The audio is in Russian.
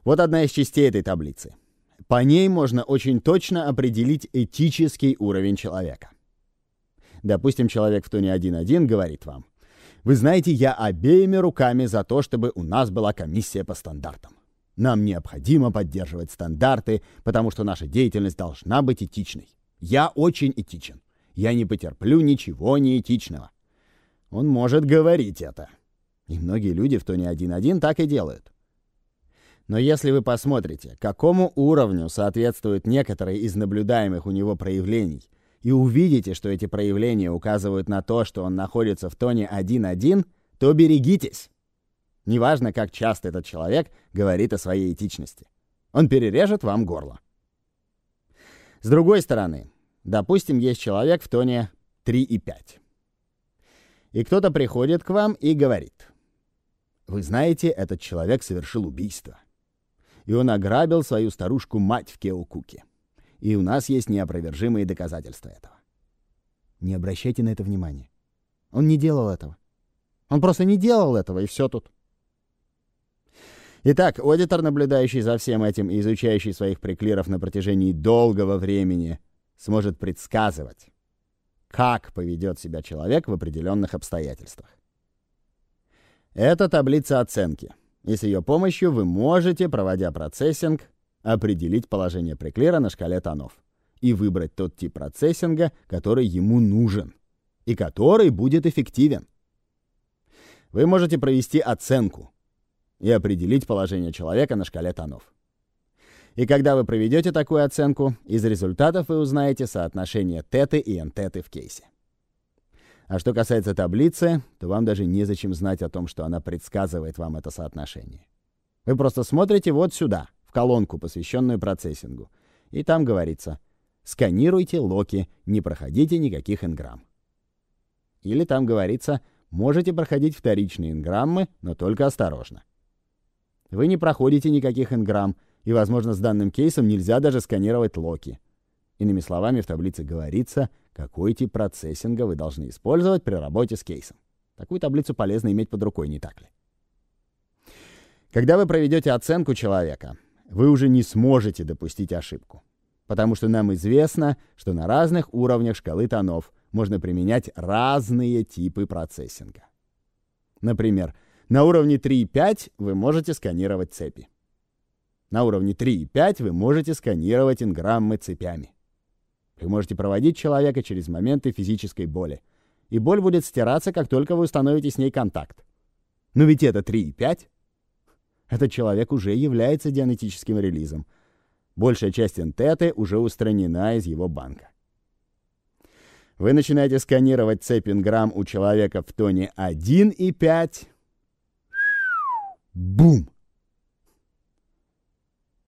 Вот одна из частей этой таблицы. По ней можно очень точно определить этический уровень человека. Допустим, человек в тоне 1.1 говорит вам: «Вы знаете, я обеими руками за то, чтобы у нас была комиссия по стандартам. Нам необходимо поддерживать стандарты, потому что наша деятельность должна быть этичной. Я очень этичен. Я не потерплю ничего неэтичного». Он может говорить это. И многие люди в тоне 1.1 так и делают. Но если вы посмотрите, какому уровню соответствуют некоторые из наблюдаемых у него проявлений, и увидите, что эти проявления указывают на то, что он находится в тоне 1.1, то берегитесь. Неважно, как часто этот человек говорит о своей этичности. Он перережет вам горло. С другой стороны, допустим, есть человек в тоне 3.5. И кто-то приходит к вам и говорит: «Вы знаете, этот человек совершил убийство. И он ограбил свою старушку-мать в Кеокуке. И у нас есть неопровержимые доказательства этого». Не обращайте на это внимания. Он не делал этого. Он просто не делал этого, и все тут. Итак, аудитор, наблюдающий за всем этим и изучающий своих приклиров на протяжении долгого времени, сможет предсказывать, как поведет себя человек в определенных обстоятельствах. Это таблица оценки, и с ее помощью вы можете, проводя процессинг, определить положение приклира на шкале тонов и выбрать тот тип процессинга, который ему нужен и который будет эффективен. Вы можете провести оценку и определить положение человека на шкале тонов. И когда вы проведете такую оценку, из результатов вы узнаете соотношение теты и энтеты в кейсе. А что касается таблицы, то вам даже незачем знать о том, что она предсказывает вам это соотношение. Вы просто смотрите вот сюда, в колонку, посвященную процессингу, и там говорится: сканируйте локи, не проходите никаких инграмм. Или там говорится: можете проходить вторичные инграммы, но только осторожно. Вы не проходите никаких инграмм, и, возможно, с данным кейсом нельзя даже сканировать локи. Иными словами, в таблице говорится, какой тип процессинга вы должны использовать при работе с кейсом. Такую таблицу полезно иметь под рукой, не так ли? Когда вы проведете оценку человека, вы уже не сможете допустить ошибку, потому что нам известно, что на разных уровнях шкалы тонов можно применять разные типы процессинга. Например, на уровне 3.5 вы можете сканировать цепи. На уровне 3.5 вы можете сканировать инграммы цепями. Вы можете проводить человека через моменты физической боли, и боль будет стираться, как только вы установите с ней контакт. Но ведь это 3.5. Этот человек уже является дианетическим релизом. Большая часть энтеты уже устранена из его банка. Вы начинаете сканировать цепь инграмм у человека в тоне 1.5. Бум!